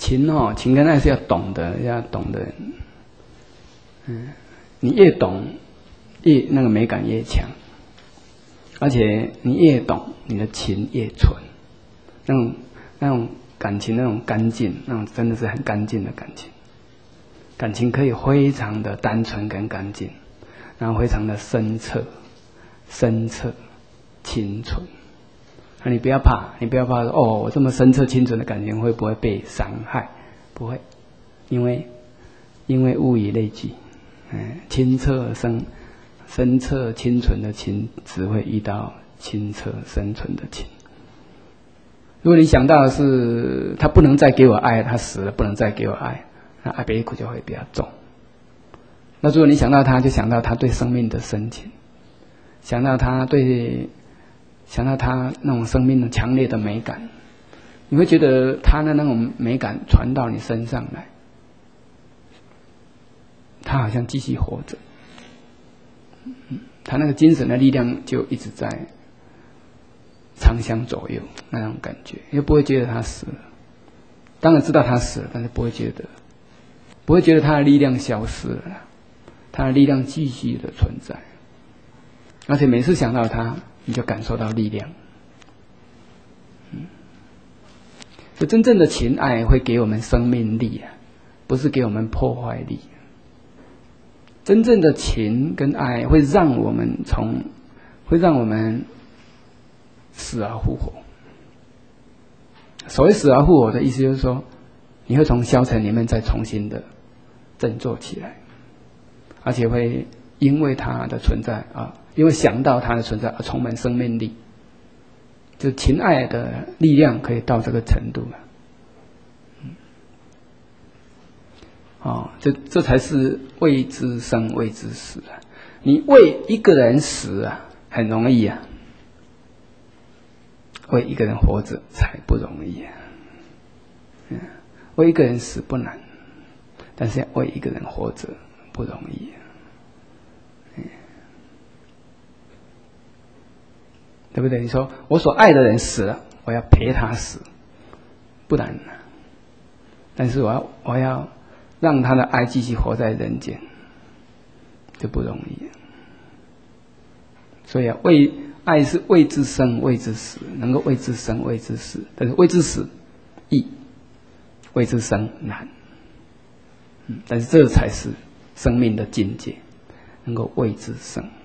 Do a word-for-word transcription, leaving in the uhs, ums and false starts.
情哦，情跟爱是要懂的，要懂的。嗯，你越懂，越那个美感越强，而且你越懂，你的情越纯，那种那种感情那种干净，那种真的是很干净的感情。感情可以非常的单纯跟干净，然后非常的深彻、深彻、清纯。那你不要怕，你不要怕说哦，我这么深彻清纯的感情会不会被伤害？不会，因为因为物以类聚，嗯，清澈深深澈清纯的情，只会遇到清澈深纯的情。如果你想到的是他不能再给我爱，他死了不能再给我爱，那爱别苦就会比较重。那如果你想到他，就想到他对生命的深情，想到他对。想到他那种生命的强烈的美感，你会觉得他的那种美感传到你身上来，他好像继续活着，他那个精神的力量就一直在长相左右那种感觉，又不会觉得他死了。当然知道他死了，但是不会觉得，不会觉得他的力量消失了，他的力量继续的存在，而且每次想到他。你就感受到力量，嗯，所以真正的情爱会给我们生命力啊，不是给我们破坏力。真正的情跟爱会让我们从，会让我们死而复活。所谓死而复活的意思就是说，你会从消沉里面再重新的振作起来，而且会因为它的存在啊。因为想到它的存在而充满生命力，就情爱的力量可以到这个程度了。嗯，哦，这这才是为之生，为之死啊！你为一个人死啊，很容易啊；为一个人活着才不容易啊。嗯，为一个人死不难，但是要为一个人活着不容易啊。对不对？你说我所爱的人死了，我要陪他死，不难啊。但是我要我要让他的爱继续活在人间，就不容易。所以啊，为爱是为之生，为之死，能够为之生，为之死。但是为之死易，为之生难。嗯，但是这才是生命的境界，能够为之生。